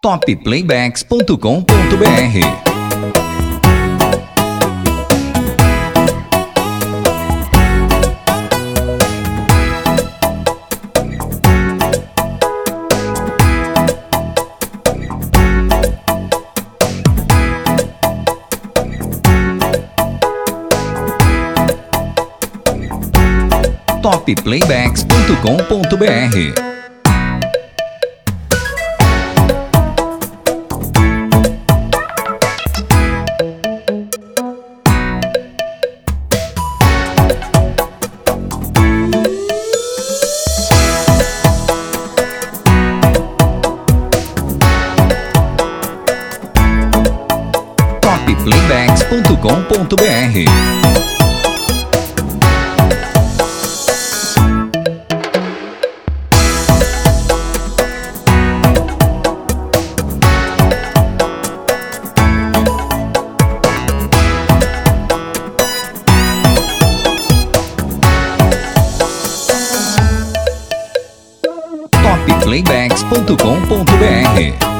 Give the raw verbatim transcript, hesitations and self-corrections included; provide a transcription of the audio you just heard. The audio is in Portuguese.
top playbacks ponto com ponto br. top playbacks ponto com ponto br. top playbacks ponto com ponto br. top playbacks ponto com ponto br.